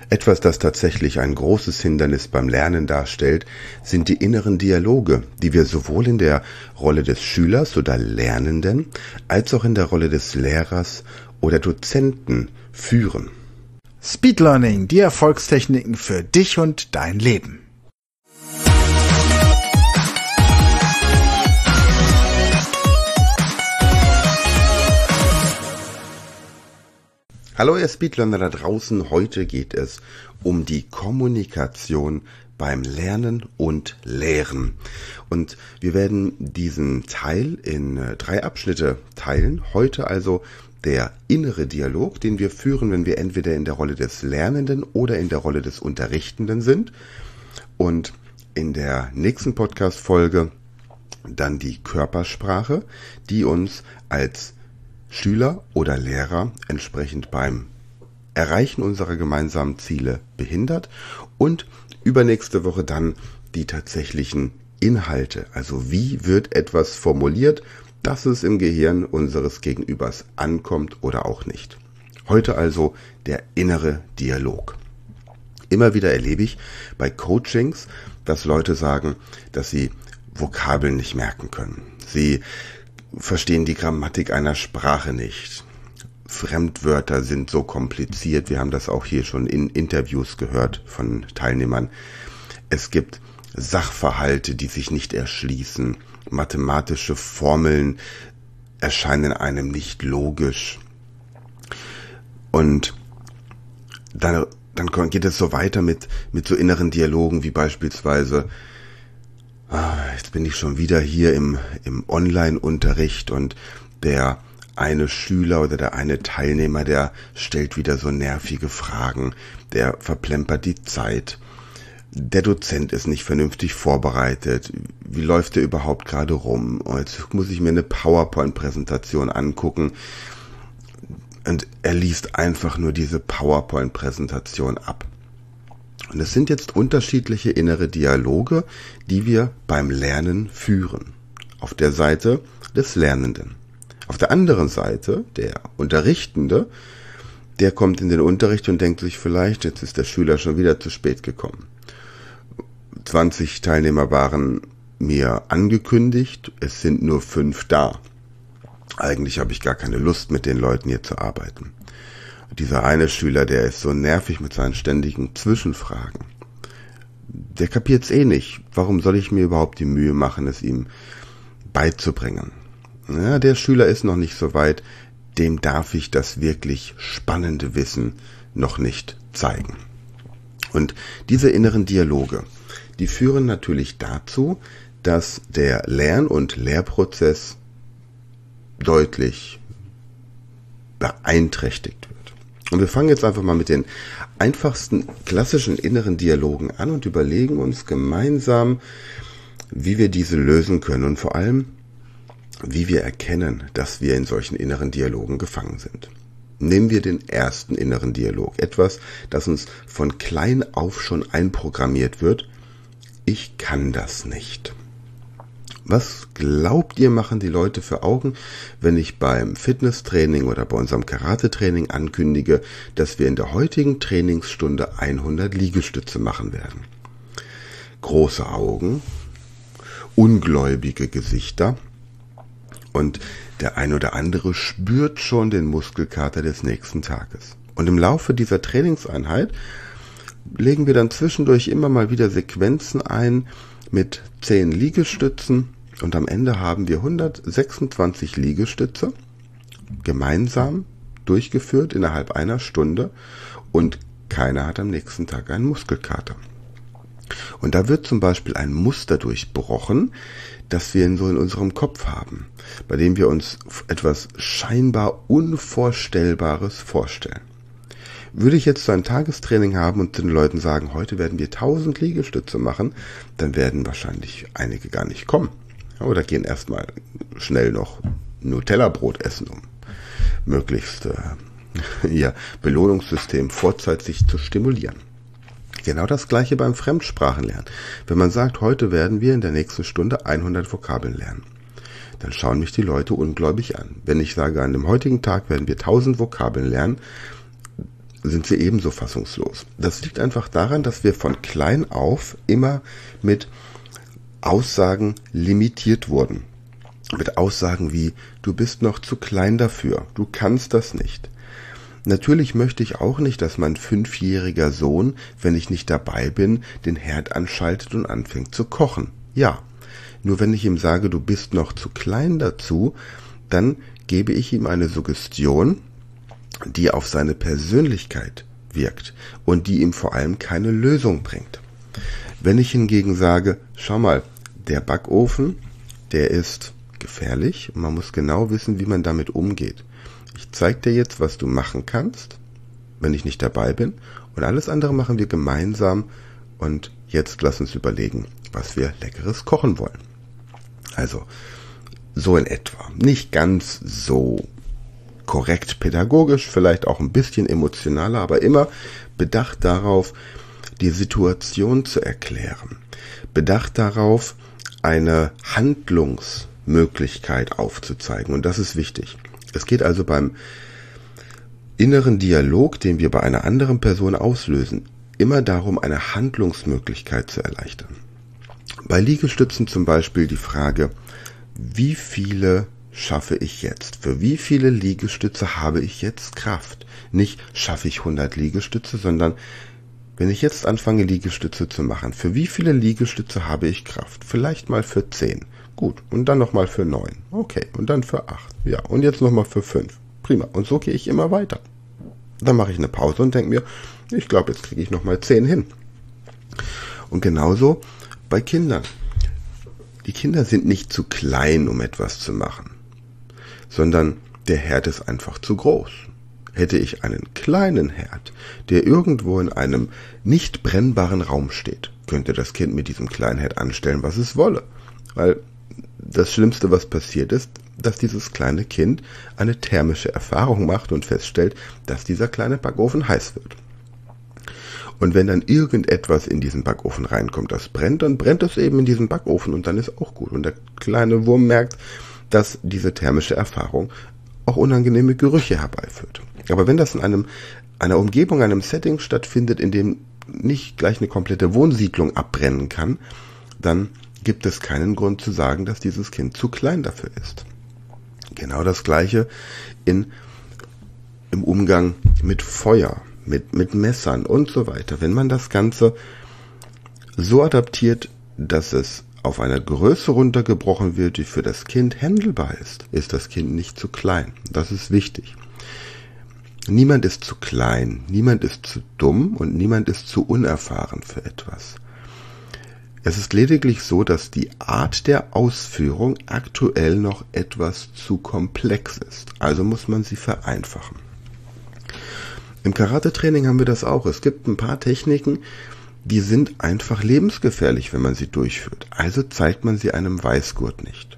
Etwas, das tatsächlich ein großes Hindernis beim Lernen darstellt, sind die inneren Dialoge, die wir sowohl in der Rolle des Schülers oder Lernenden als auch in der Rolle des Lehrers oder Dozenten führen. Speed Learning, die Erfolgstechniken für dich und dein Leben. Hallo ihr Speedlearner da draußen, heute geht es um die Kommunikation beim Lernen und Lehren. Und wir werden diesen Teil in 3 Abschnitte teilen. Heute also der innere Dialog, den wir führen, wenn wir entweder in der Rolle des Lernenden oder in der Rolle des Unterrichtenden sind. Und in der nächsten Podcast-Folge dann die Körpersprache, die uns als Schüler oder Lehrer entsprechend beim Erreichen unserer gemeinsamen Ziele behindert, und übernächste Woche dann die tatsächlichen Inhalte. Also wie wird etwas formuliert, dass es im Gehirn unseres Gegenübers ankommt oder auch nicht. Heute also der innere Dialog. Immer wieder erlebe ich bei Coachings, dass Leute sagen, dass sie Vokabeln nicht merken können. Sie verstehen die Grammatik einer Sprache nicht. Fremdwörter sind so kompliziert. Wir haben das auch hier schon in Interviews gehört von Teilnehmern. Es gibt Sachverhalte, die sich nicht erschließen. Mathematische Formeln erscheinen einem nicht logisch. Und dann geht es so weiter mit so inneren Dialogen wie beispielsweise: Jetzt bin ich schon wieder hier im Online-Unterricht und der eine Schüler oder der eine Teilnehmer, der stellt wieder so nervige Fragen, der verplempert die Zeit. Der Dozent ist nicht vernünftig vorbereitet. Wie läuft der überhaupt gerade rum? Und jetzt muss ich mir eine PowerPoint-Präsentation angucken. Und er liest einfach nur diese PowerPoint-Präsentation ab. Und es sind jetzt unterschiedliche innere Dialoge, die wir beim Lernen führen. Auf der Seite des Lernenden. Auf der anderen Seite, der Unterrichtende, der kommt in den Unterricht und denkt sich vielleicht, jetzt ist der Schüler schon wieder zu spät gekommen. 20 Teilnehmer waren mir angekündigt, es sind nur 5 da. Eigentlich habe ich gar keine Lust, mit den Leuten hier zu arbeiten. Dieser eine Schüler, der ist so nervig mit seinen ständigen Zwischenfragen. Der kapiert's eh nicht. Warum soll ich mir überhaupt die Mühe machen, es ihm beizubringen? Ja, der Schüler ist noch nicht so weit, dem darf ich das wirklich spannende Wissen noch nicht zeigen. Und diese inneren Dialoge, die führen natürlich dazu, dass der Lern- und Lehrprozess deutlich beeinträchtigt wird. Und wir fangen jetzt einfach mal mit den einfachsten klassischen inneren Dialogen an und überlegen uns gemeinsam, wie wir diese lösen können und vor allem, wie wir erkennen, dass wir in solchen inneren Dialogen gefangen sind. Nehmen wir den ersten inneren Dialog, etwas, das uns von klein auf schon einprogrammiert wird: Ich kann das nicht. Was glaubt ihr, machen die Leute für Augen, wenn ich beim Fitnesstraining oder bei unserem Karate-Training ankündige, dass wir in der heutigen Trainingsstunde 100 Liegestütze machen werden? Große Augen, ungläubige Gesichter, und der ein oder andere spürt schon den Muskelkater des nächsten Tages. Und im Laufe dieser Trainingseinheit legen wir dann zwischendurch immer mal wieder Sequenzen ein mit 10 Liegestützen, und am Ende haben wir 126 Liegestütze gemeinsam durchgeführt innerhalb einer Stunde, und keiner hat am nächsten Tag einen Muskelkater. Und da wird zum Beispiel ein Muster durchbrochen, das wir so in unserem Kopf haben, bei dem wir uns etwas scheinbar Unvorstellbares vorstellen. Würde ich jetzt so ein Tagestraining haben und den Leuten sagen, heute werden wir 1000 Liegestütze machen, dann werden wahrscheinlich einige gar nicht kommen. Oder gehen erstmal schnell noch Nutella-Brot essen, um möglichst ihr Belohnungssystem vorzeitig zu stimulieren. Genau das gleiche beim Fremdsprachenlernen. Wenn man sagt, heute werden wir in der nächsten Stunde 100 Vokabeln lernen, dann schauen mich die Leute ungläubig an. Wenn ich sage, an dem heutigen Tag werden wir 1000 Vokabeln lernen, sind sie ebenso fassungslos. Das liegt einfach daran, dass wir von klein auf immer mit Aussagen limitiert wurden. Mit Aussagen wie, du bist noch zu klein dafür, du kannst das nicht. Natürlich möchte ich auch nicht, dass mein 5-jähriger Sohn, wenn ich nicht dabei bin, den Herd anschaltet und anfängt zu kochen. Ja, nur wenn ich ihm sage, du bist noch zu klein dazu, dann gebe ich ihm eine Suggestion, die auf seine Persönlichkeit wirkt und die ihm vor allem keine Lösung bringt. Wenn ich hingegen sage, schau mal, der Backofen, der ist gefährlich und man muss genau wissen, wie man damit umgeht. Ich zeige dir jetzt, was du machen kannst, wenn ich nicht dabei bin, und alles andere machen wir gemeinsam, und jetzt lass uns überlegen, was wir Leckeres kochen wollen. Also, so in etwa. Nicht ganz so korrekt pädagogisch, vielleicht auch ein bisschen emotionaler, aber immer bedacht darauf, die Situation zu erklären. Bedacht darauf, eine Handlungsmöglichkeit aufzuzeigen, und das ist wichtig. Es geht also beim inneren Dialog, den wir bei einer anderen Person auslösen, immer darum, eine Handlungsmöglichkeit zu erleichtern. Bei Liegestützen zum Beispiel die Frage, wie viele schaffe ich jetzt? Für wie viele Liegestütze habe ich jetzt Kraft? Nicht schaffe ich 100 Liegestütze, sondern wenn ich jetzt anfange, Liegestütze zu machen, für wie viele Liegestütze habe ich Kraft? Vielleicht mal für 10. Gut, und dann nochmal für 9. Okay, und dann für 8. Ja, und jetzt nochmal für 5. Prima, und so gehe ich immer weiter. Dann mache ich eine Pause und denke mir, ich glaube, jetzt kriege ich nochmal 10 hin. Und genauso bei Kindern. Die Kinder sind nicht zu klein, um etwas zu machen, sondern der Herd ist einfach zu groß. Hätte ich einen kleinen Herd, der irgendwo in einem nicht brennbaren Raum steht, könnte das Kind mit diesem kleinen Herd anstellen, was es wolle. Weil das Schlimmste, was passiert ist, dass dieses kleine Kind eine thermische Erfahrung macht und feststellt, dass dieser kleine Backofen heiß wird. Und wenn dann irgendetwas in diesen Backofen reinkommt, das brennt, dann brennt es eben in diesem Backofen und dann ist auch gut. Und der kleine Wurm merkt, dass diese thermische Erfahrung auch unangenehme Gerüche herbeiführt. Aber wenn das in einer Umgebung, einem Setting stattfindet, in dem nicht gleich eine komplette Wohnsiedlung abbrennen kann, dann gibt es keinen Grund zu sagen, dass dieses Kind zu klein dafür ist. Genau das Gleiche im Umgang mit Feuer, mit Messern und so weiter. Wenn man das Ganze so adaptiert, dass es auf eine Größe runtergebrochen wird, die für das Kind handelbar ist das Kind nicht zu klein. Das ist wichtig. Niemand ist zu klein, niemand ist zu dumm und niemand ist zu unerfahren für etwas. Es ist lediglich so, dass die Art der Ausführung aktuell noch etwas zu komplex ist. Also muss man sie vereinfachen. Im Karate-Training haben wir das auch. Es gibt ein paar Techniken, die sind einfach lebensgefährlich, wenn man sie durchführt. Also zeigt man sie einem Weißgurt nicht.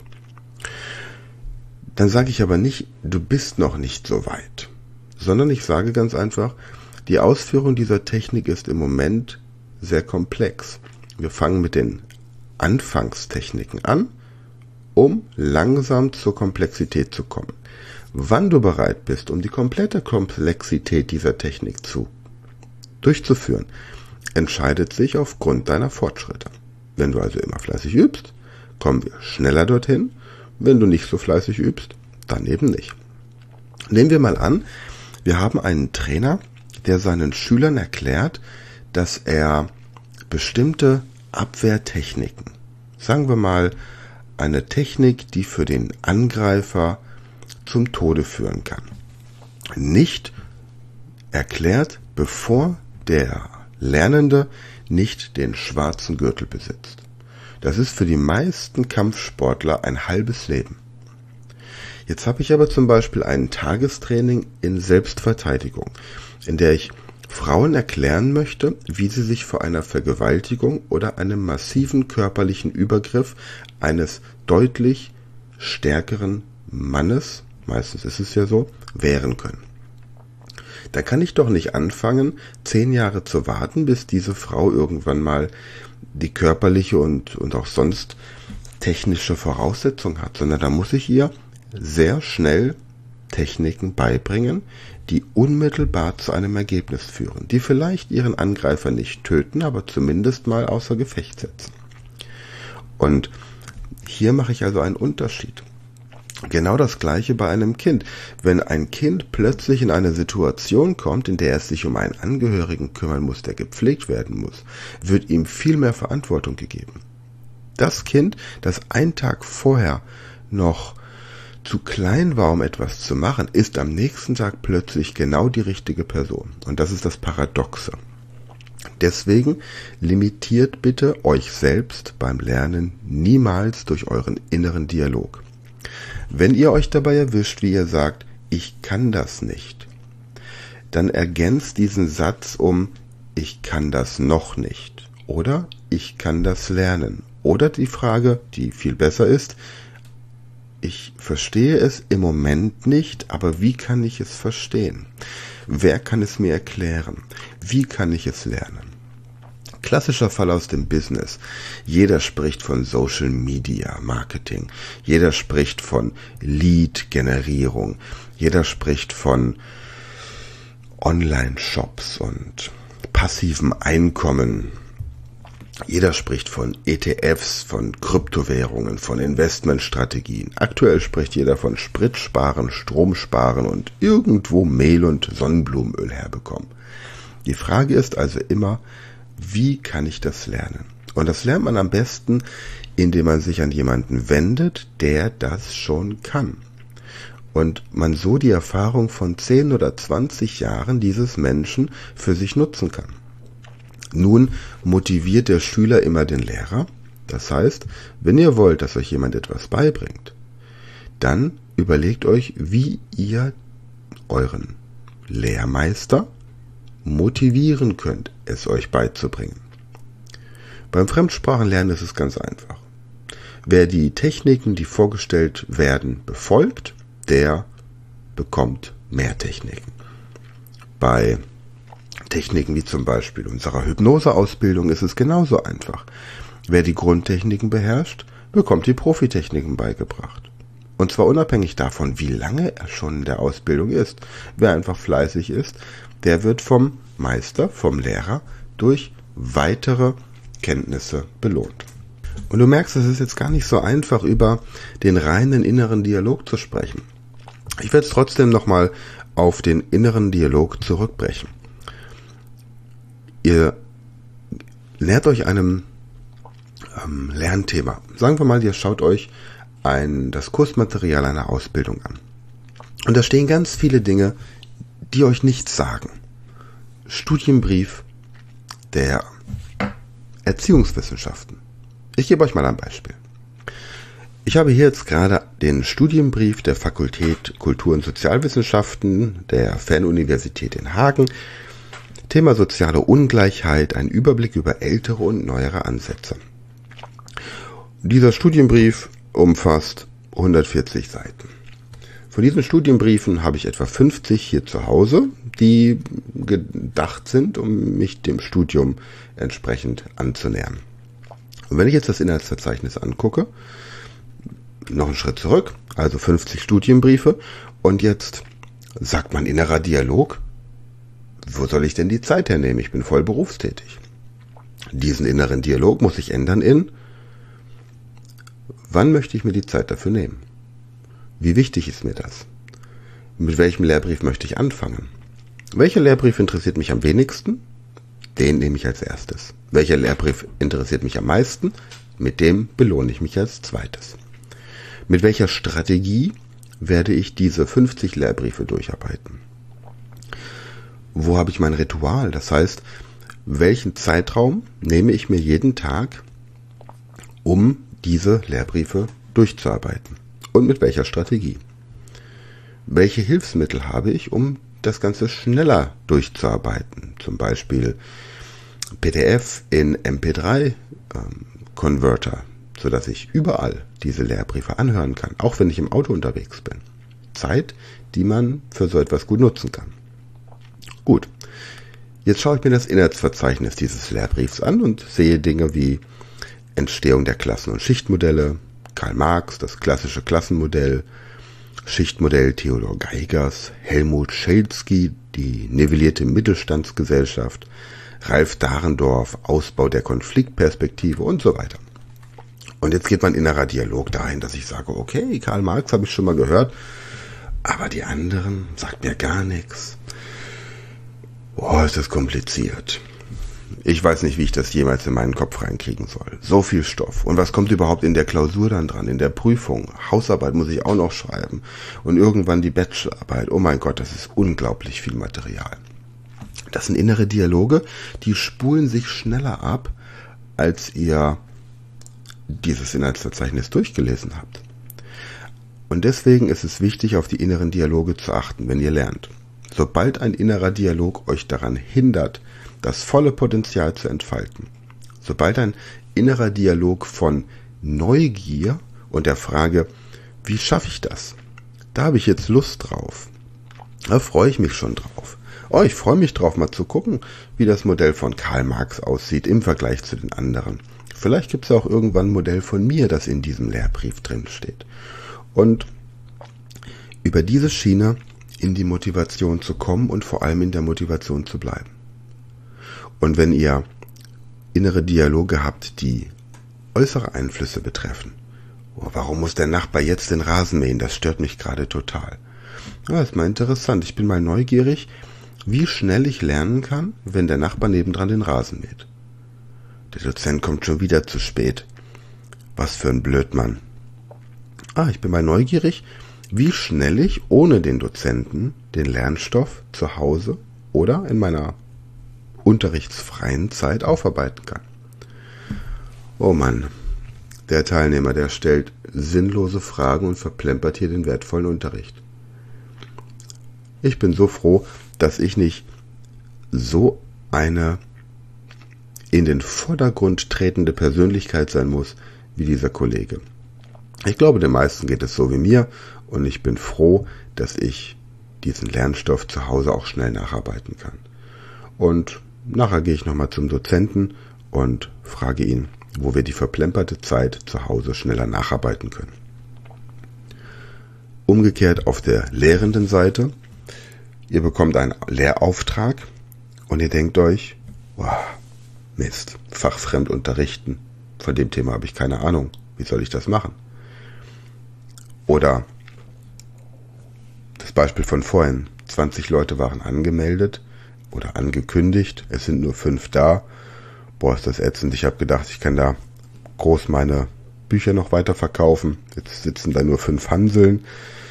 Dann sage ich aber nicht, du bist noch nicht so weit, sondern ich sage ganz einfach, die Ausführung dieser Technik ist im Moment sehr komplex. Wir fangen mit den Anfangstechniken an, um langsam zur Komplexität zu kommen. Wann du bereit bist, um die komplette Komplexität dieser Technik durchzuführen, entscheidet sich aufgrund deiner Fortschritte. Wenn du also immer fleißig übst, kommen wir schneller dorthin. Wenn du nicht so fleißig übst, dann eben nicht. Nehmen wir mal an, wir haben einen Trainer, der seinen Schülern erklärt, dass er bestimmte Abwehrtechniken, sagen wir mal eine Technik, die für den Angreifer zum Tode führen kann, nicht erklärt, bevor der Lernende nicht den schwarzen Gürtel besitzt. Das ist für die meisten Kampfsportler ein halbes Leben. Jetzt habe ich aber zum Beispiel ein Tagestraining in Selbstverteidigung, in der ich Frauen erklären möchte, wie sie sich vor einer Vergewaltigung oder einem massiven körperlichen Übergriff eines deutlich stärkeren Mannes, meistens ist es ja so, wehren können. Da kann ich doch nicht anfangen, 10 Jahre zu warten, bis diese Frau irgendwann mal die körperliche und auch sonst technische Voraussetzung hat, sondern da muss ich ihr sehr schnell Techniken beibringen, die unmittelbar zu einem Ergebnis führen, die vielleicht ihren Angreifer nicht töten, aber zumindest mal außer Gefecht setzen. Und hier mache ich also einen Unterschied. Genau das Gleiche bei einem Kind. Wenn ein Kind plötzlich in eine Situation kommt, in der es sich um einen Angehörigen kümmern muss, der gepflegt werden muss, wird ihm viel mehr Verantwortung gegeben. Das Kind, das einen Tag vorher noch zu klein war, um etwas zu machen, ist am nächsten Tag plötzlich genau die richtige Person. Und das ist das Paradoxe. Deswegen limitiert bitte euch selbst beim Lernen niemals durch euren inneren Dialog. Wenn ihr euch dabei erwischt, wie ihr sagt, ich kann das nicht, dann ergänzt diesen Satz um, ich kann das noch nicht oder ich kann das lernen. Oder die Frage, die viel besser ist, ich verstehe es im Moment nicht, aber wie kann ich es verstehen? Wer kann es mir erklären? Wie kann ich es lernen? Klassischer Fall aus dem Business. Jeder spricht von Social Media Marketing. Jeder spricht von Lead-Generierung. Jeder spricht von Online-Shops und passivem Einkommen. Jeder spricht von ETFs, von Kryptowährungen, von Investmentstrategien. Aktuell spricht jeder von Spritsparen, Stromsparen und irgendwo Mehl und Sonnenblumenöl herbekommen. Die Frage ist also immer, wie kann ich das lernen? Und das lernt man am besten, indem man sich an jemanden wendet, der das schon kann. Und man so die Erfahrung von 10 oder 20 Jahren dieses Menschen für sich nutzen kann. Nun motiviert der Schüler immer den Lehrer. Das heißt, wenn ihr wollt, dass euch jemand etwas beibringt, dann überlegt euch, wie ihr euren Lehrmeister motivieren könnt, es euch beizubringen. Beim Fremdsprachenlernen ist es ganz einfach. Wer die Techniken, die vorgestellt werden, befolgt, der bekommt mehr Techniken. Bei Techniken wie zum Beispiel unserer Hypnoseausbildung ist es genauso einfach. Wer die Grundtechniken beherrscht, bekommt die Profitechniken beigebracht. Und zwar unabhängig davon, wie lange er schon in der Ausbildung ist. Wer einfach fleißig ist, der wird vom Meister, vom Lehrer, durch weitere Kenntnisse belohnt. Und du merkst, es ist jetzt gar nicht so einfach, über den reinen inneren Dialog zu sprechen. Ich werde es trotzdem nochmal auf den inneren Dialog zurückbrechen. Ihr nähert euch einem Lernthema. Sagen wir mal, ihr schaut euch das Kursmaterial einer Ausbildung an. Und da stehen ganz viele Dinge, die euch nichts sagen. Studienbrief der Erziehungswissenschaften. Ich gebe euch mal ein Beispiel. Ich habe hier jetzt gerade den Studienbrief der Fakultät Kultur- und Sozialwissenschaften der Fernuniversität in Hagen. Thema soziale Ungleichheit, ein Überblick über ältere und neuere Ansätze. Dieser Studienbrief umfasst 140 Seiten. Von diesen Studienbriefen habe ich etwa 50 hier zu Hause, die gedacht sind, um mich dem Studium entsprechend anzunähern. Und wenn ich jetzt das Inhaltsverzeichnis angucke, noch einen Schritt zurück, also 50 Studienbriefe, und jetzt sagt man innerer Dialog, wo soll ich denn die Zeit hernehmen? Ich bin voll berufstätig. Diesen inneren Dialog muss ich ändern in, wann möchte ich mir die Zeit dafür nehmen? Wie wichtig ist mir das? Mit welchem Lehrbrief möchte ich anfangen? Welcher Lehrbrief interessiert mich am wenigsten? Den nehme ich als erstes. Welcher Lehrbrief interessiert mich am meisten? Mit dem belohne ich mich als zweites. Mit welcher Strategie werde ich diese 50 Lehrbriefe durcharbeiten? Wo habe ich mein Ritual? Das heißt, welchen Zeitraum nehme ich mir jeden Tag, um diese Lehrbriefe durchzuarbeiten? Und mit welcher Strategie? Welche Hilfsmittel habe ich, um das Ganze schneller durchzuarbeiten? Zum Beispiel PDF in MP3-Converter, sodass ich überall diese Lehrbriefe anhören kann, auch wenn ich im Auto unterwegs bin. Zeit, die man für so etwas gut nutzen kann. Gut, jetzt schaue ich mir das Inhaltsverzeichnis dieses Lehrbriefs an und sehe Dinge wie Entstehung der Klassen- und Schichtmodelle, Karl Marx, das klassische Klassenmodell, Schichtmodell Theodor Geigers, Helmut Schelsky, die nivellierte Mittelstandsgesellschaft, Ralf Dahrendorf, Ausbau der Konfliktperspektive und so weiter. Und jetzt geht mein innerer Dialog dahin, dass ich sage, okay, Karl Marx habe ich schon mal gehört, aber die anderen sagt mir gar nichts. Boah, ist das kompliziert. Ich weiß nicht, wie ich das jemals in meinen Kopf reinkriegen soll. So viel Stoff. Und was kommt überhaupt in der Klausur dann dran, in der Prüfung? Hausarbeit muss ich auch noch schreiben. Und irgendwann die Bachelorarbeit. Oh mein Gott, das ist unglaublich viel Material. Das sind innere Dialoge, die spulen sich schneller ab, als ihr dieses Inhaltsverzeichnis durchgelesen habt. Und deswegen ist es wichtig, auf die inneren Dialoge zu achten, wenn ihr lernt. Sobald ein innerer Dialog euch daran hindert, das volle Potenzial zu entfalten, sobald ein innerer Dialog von Neugier und der Frage, wie schaffe ich das? Da habe ich jetzt Lust drauf. Da freue ich mich schon drauf. Oh, ich freue mich drauf, mal zu gucken, wie das Modell von Karl Marx aussieht im Vergleich zu den anderen. Vielleicht gibt es auch irgendwann ein Modell von mir, das in diesem Lehrbrief drin steht. Und über diese Schiene in die Motivation zu kommen und vor allem in der Motivation zu bleiben. Und wenn ihr innere Dialoge habt, die äußere Einflüsse betreffen, oh, warum muss der Nachbar jetzt den Rasen mähen? Das stört mich gerade total. Ja, ist mal interessant. Ich bin mal neugierig, wie schnell ich lernen kann, wenn der Nachbar nebendran den Rasen mäht. Der Dozent kommt schon wieder zu spät. Was für ein Blödmann. Ich bin mal neugierig, wie schnell ich ohne den Dozenten den Lernstoff zu Hause oder in meiner unterrichtsfreien Zeit aufarbeiten kann. Oh Mann, der Teilnehmer, der stellt sinnlose Fragen und verplempert hier den wertvollen Unterricht. Ich bin so froh, dass ich nicht so eine in den Vordergrund tretende Persönlichkeit sein muss wie dieser Kollege. Ich glaube, den meisten geht es so wie mir und ich bin froh, dass ich diesen Lernstoff zu Hause auch schnell nacharbeiten kann. Und nachher gehe ich nochmal zum Dozenten und frage ihn, wo wir die verplemperte Zeit zu Hause schneller nacharbeiten können. Umgekehrt auf der lehrenden Seite, ihr bekommt einen Lehrauftrag und ihr denkt euch, wow, Mist, fachfremd unterrichten, von dem Thema habe ich keine Ahnung, wie soll ich das machen? Oder das Beispiel von vorhin, 20 Leute waren angemeldet oder angekündigt, es sind nur 5 da. Boah, ist das ätzend. Ich habe gedacht, ich kann da groß meine Bücher noch weiter verkaufen. Jetzt sitzen da nur 5 Hanseln.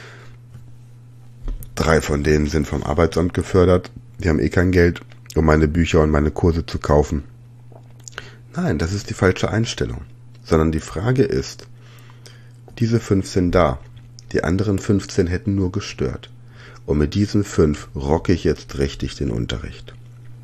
3 von denen sind vom Arbeitsamt gefördert. Die haben kein Geld, um meine Bücher und meine Kurse zu kaufen. Nein, das ist die falsche Einstellung. Sondern die Frage ist, diese 5 sind da. Die anderen 15 hätten nur gestört. Und mit diesen 5 rocke ich jetzt richtig den Unterricht.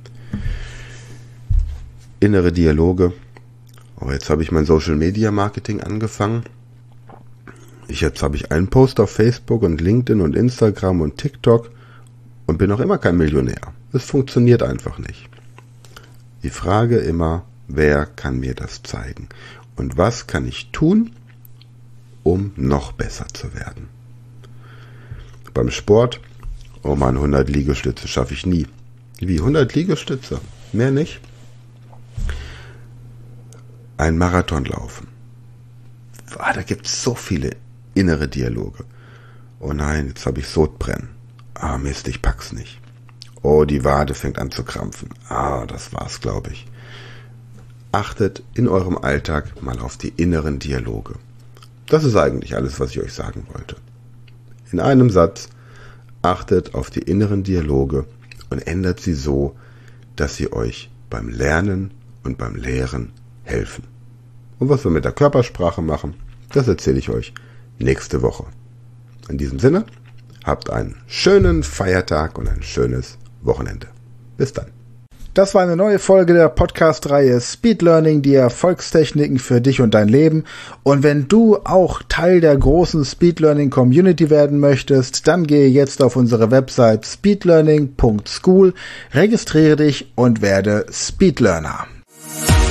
Innere Dialoge. Oh, jetzt habe ich mein Social Media Marketing angefangen. Jetzt habe ich einen Post auf Facebook und LinkedIn und Instagram und TikTok und bin noch immer kein Millionär. Es funktioniert einfach nicht. Die Frage immer, wer kann mir das zeigen? Und was kann ich tun, um noch besser zu werden? Beim Sport, oh Mann, 100 Liegestütze schaffe ich nie. Wie, 100 Liegestütze? Mehr nicht? Ein Marathon laufen. Da gibt es so viele innere Dialoge. Oh nein, jetzt habe ich Sodbrennen. Mist, ich pack's nicht. Oh, die Wade fängt an zu krampfen. Das war's, glaube ich. Achtet in eurem Alltag mal auf die inneren Dialoge. Das ist eigentlich alles, was ich euch sagen wollte. In einem Satz, achtet auf die inneren Dialoge und ändert sie so, dass sie euch beim Lernen und beim Lehren helfen. Und was wir mit der Körpersprache machen, das erzähle ich euch nächste Woche. In diesem Sinne, habt einen schönen Feiertag und ein schönes Wochenende. Bis dann. Das war eine neue Folge der Podcast-Reihe Speed Learning, die Erfolgstechniken für dich und dein Leben. Und wenn du auch Teil der großen Speed Learning Community werden möchtest, dann gehe jetzt auf unsere Website speedlearning.school, registriere dich und werde Speed Learner.